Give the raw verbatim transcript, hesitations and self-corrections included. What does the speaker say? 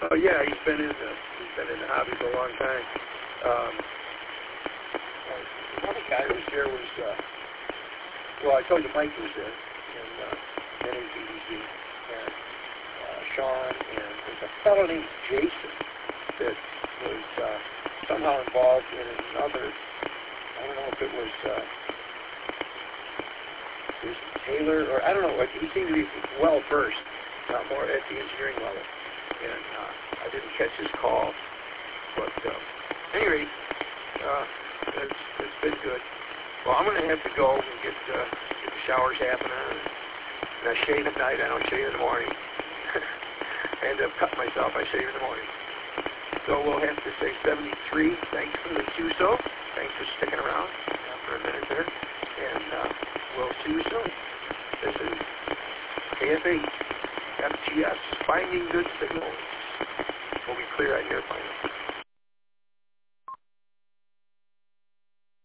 Oh yeah, he's been in the he's been in the hobby for a long time. Um, uh, another guy who was there was uh, well, I told you Mike was there, and uh, N A B D C, and uh, Sean, and there's a fellow named Jason that was uh, somehow involved in another. I don't know if it was. Uh, Taylor, or I don't know, he seemed to be well versed, uh, more at the engineering level, and uh, I didn't catch his call, but uh, at any rate, uh, it's, it's been good. Well, I'm going to have to go and get, uh, get the showers happening, and I shave at night, I don't shave in the morning. I end up cutting myself, I shave in the morning. So we'll have to say seventy-three, thanks for the Q S O, thanks for sticking around for a minute there, and uh, we'll see you soon. This is K F eight, F G S, finding good signals. We'll be clear out here finally.